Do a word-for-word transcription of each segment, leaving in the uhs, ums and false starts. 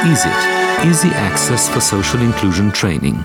EASIT, Easy Access for Social Inclusion Training.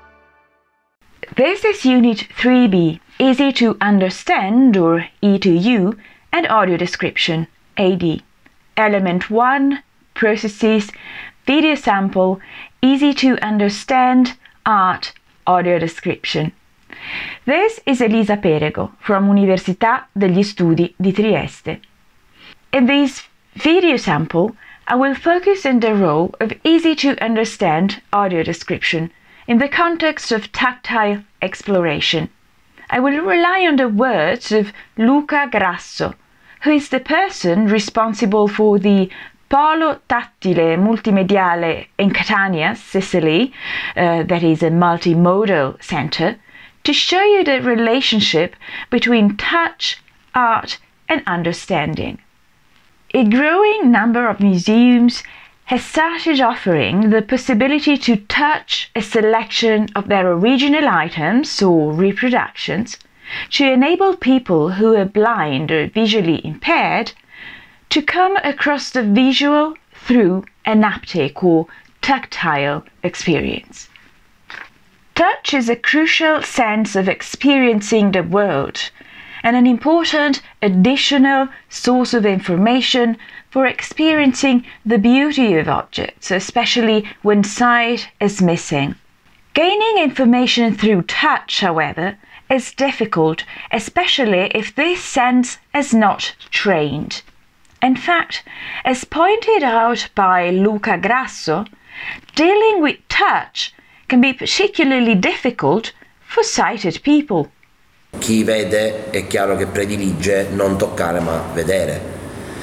This is Unit three B, Easy to Understand, or E two U, and Audio Description, A D. Element one, Processes, Video Sample, Easy to Understand, Art, Audio Description. This is Elisa Perego from Università degli Studi di Trieste. In this video sample, I will focus on the role of easy to understand audio description in the context of tactile exploration. I will rely on the words of Luca Grasso, who is the person responsible for the Polo Tattile Multimediale in Catania, Sicily, uh, that is a multimodal center, to show you the relationship between touch, art, and understanding. A growing number of museums has started offering the possibility to touch a selection of their original items or reproductions to enable people who are blind or visually impaired to come across the visual through an haptic or tactile experience. Touch is a crucial sense of experiencing the world and an important additional source of information for experiencing the beauty of objects, especially when sight is missing. Gaining information through touch, however, is difficult, especially if this sense is not trained. In fact, as pointed out by Luca Grasso, dealing with touch can be particularly difficult for sighted people. Chi vede è chiaro che predilige non toccare ma vedere.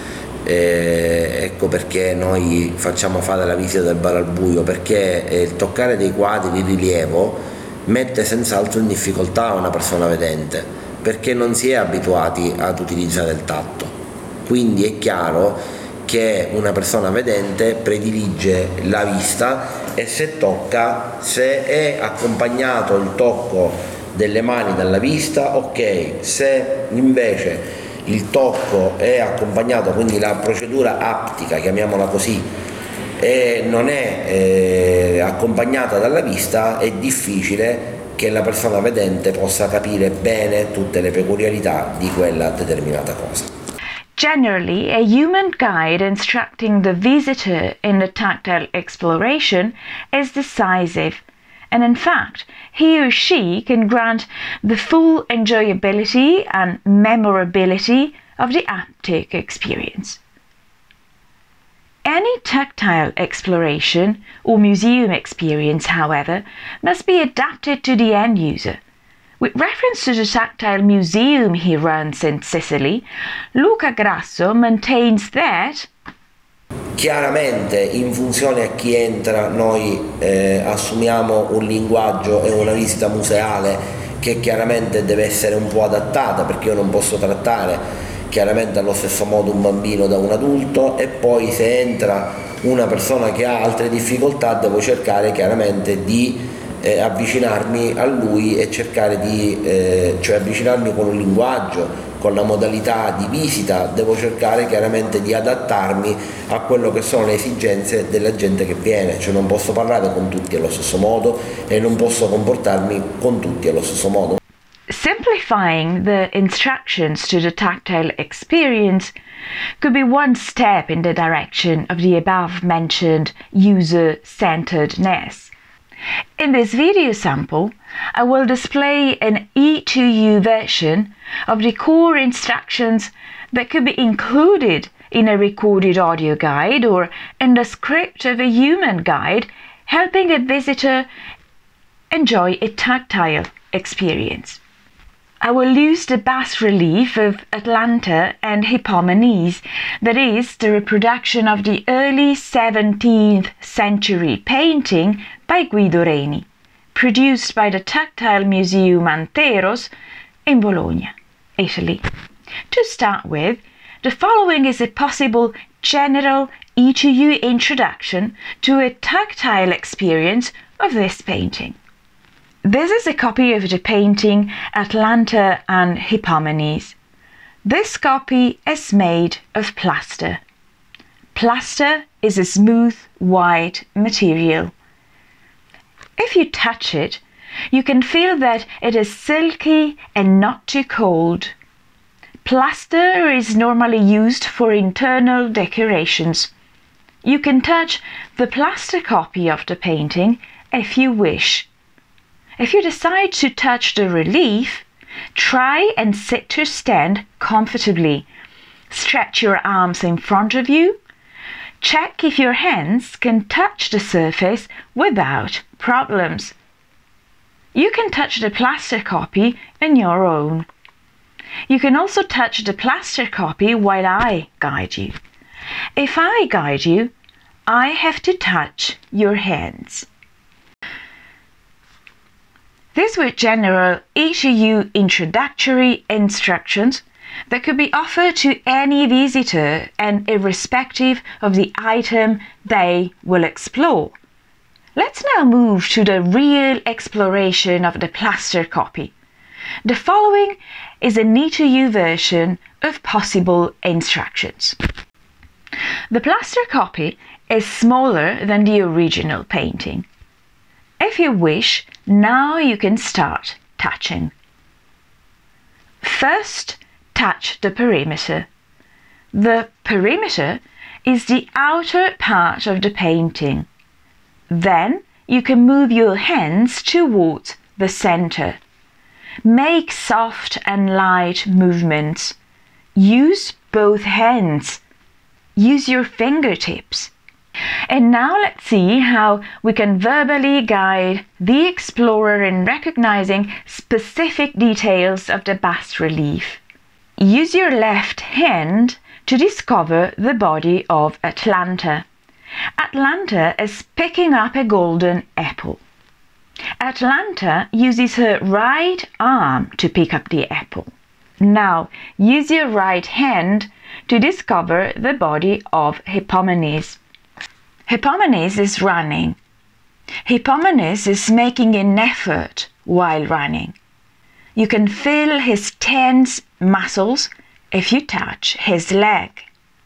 E ecco perché noi facciamo fare la visita del bar al buio, perché il toccare dei quadri di rilievo mette senz'altro in difficoltà una persona vedente, perché non si è abituati ad utilizzare il tatto. Quindi è chiaro che una persona vedente predilige la vista e se tocca, se è accompagnato il tocco delle mani dalla vista, ok, se invece il tocco è accompagnato, quindi la procedura aptica, chiamiamola così, e non è eh, accompagnata dalla vista, è difficile che la persona vedente possa capire bene tutte le peculiarità di quella determinata cosa. Generally, a human guide instructing the visitor in the tactile exploration is decisive, and in fact, he or she can grant the full enjoyability and memorability of the haptic experience. Any tactile exploration or museum experience, however, must be adapted to the end user. With reference to the tactile museum he runs in Sicily, Luca Grasso maintains that chiaramente in funzione a chi entra noi eh, assumiamo un linguaggio e una visita museale che chiaramente deve essere un po' adattata, perché io non posso trattare chiaramente allo stesso modo un bambino da un adulto, e poi se entra una persona che ha altre difficoltà devo cercare chiaramente di Eh, avvicinarmi a lui e cercare di eh, cioè avvicinarmi con un linguaggio, con la modalità di visita, devo cercare chiaramente di adattarmi a quello che sono le esigenze della gente che viene, cioè non posso parlare con tutti allo stesso modo e non posso comportarmi con tutti allo stesso modo. Simplifying the instructions to the tactile experience could be one step in the direction of the above-mentioned user-centeredness. In this video sample, I will display an E two U version of the core instructions that could be included in a recorded audio guide or in the script of a human guide, helping a visitor enjoy a tactile experience. I will use the bas-relief of Atalanta and Hippomenes, that is, the reproduction of the early seventeenth century painting by Guido Reni, produced by the Tactile Museum Anteros in Bologna, Italy. To start with, the following is a possible general E two U introduction to a tactile experience of this painting. This is a copy of the painting Atalanta and Hippomenes. This copy is made of plaster. Plaster is a smooth, white material. If you touch it, you can feel that it is silky and not too cold. Plaster is normally used for internal decorations. You can touch the plaster copy of the painting if you wish. If you decide to touch the relief, try and sit or stand comfortably. Stretch your arms in front of you. Check if your hands can touch the surface without problems. You can touch the plaster copy on your own. You can also touch the plaster copy while I guide you. If I guide you, I have to touch your hands. These were general E two U introductory instructions that could be offered to any visitor and irrespective of the item they will explore. Let's now move to the real exploration of the plaster copy. The following is an E two U version of possible instructions. The plaster copy is smaller than the original painting. If you wish, now you can start touching. First, touch the perimeter. The perimeter is the outer part of the painting. Then you can move your hands towards the center. Make soft and light movements. Use both hands. Use your fingertips. And now let's see how we can verbally guide the explorer in recognizing specific details of the bas-relief. Use your left hand to discover the body of Atlanta. Atlanta is picking up a golden apple. Atlanta uses her right arm to pick up the apple. Now use your right hand to discover the body of Hippomenes. Hippomenes is running. Hippomenes is making an effort while running. You can feel his tense muscles if you touch his leg.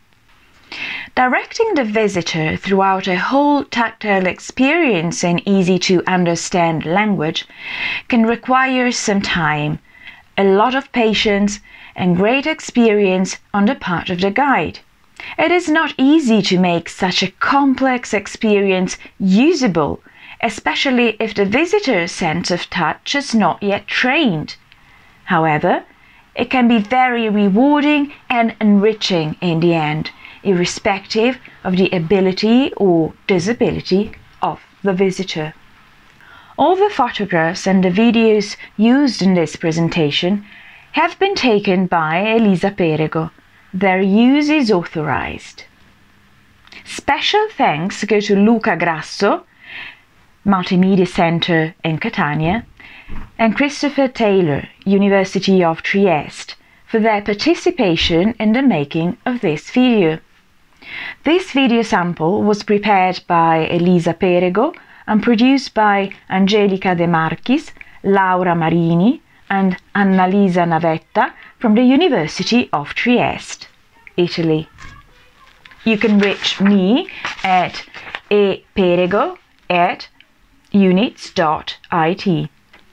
Directing the visitor throughout a whole tactile experience in easy-to-understand language can require some time, a lot of patience, and great experience on the part of the guide. It is not easy to make such a complex experience usable, especially if the visitor's sense of touch is not yet trained. However, it can be very rewarding and enriching in the end, irrespective of the ability or disability of the visitor. All the photographs and the videos used in this presentation have been taken by Elisa Perego. Their use is authorized. Special thanks go to Luca Grasso, Multimedia Center in Catania, and Christopher Taylor, University of Trieste, for their participation in the making of this video. This video sample was prepared by Elisa Perego and produced by Angelica De Marchis, Laura Marini, and Annalisa Navetta from the University of Trieste, Italy. You can reach me at eperego at units dot I T.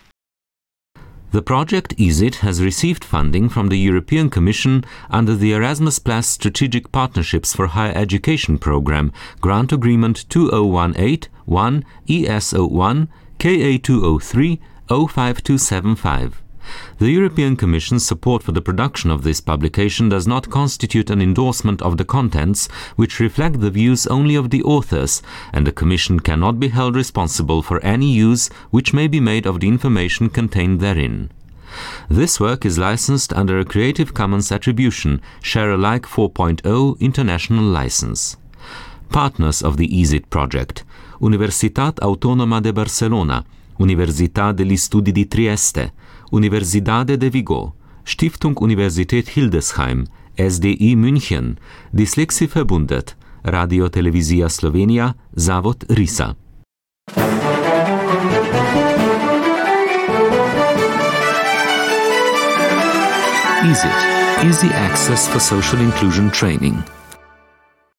The project EASIT has received funding from the European Commission under the Erasmus Plus Strategic Partnerships for Higher Education Programme, Grant Agreement two oh one eight one E S zero one K A two oh three oh five two seven five. The European Commission's support for the production of this publication does not constitute an endorsement of the contents, which reflect the views only of the authors, and the Commission cannot be held responsible for any use which may be made of the information contained therein. This work is licensed under a Creative Commons Attribution, Share Alike four point oh International License. Partners of the EASIT project: Universitat Autónoma de Barcelona, Università degli Studi di Trieste, Universidade de Vigo, Stiftung Universität Hildesheim, S D I München, Dyslexie-Verbundet, Radio Televizija Slovenija, Zavod RISA. EASIT, Easy Access for Social Inclusion Training.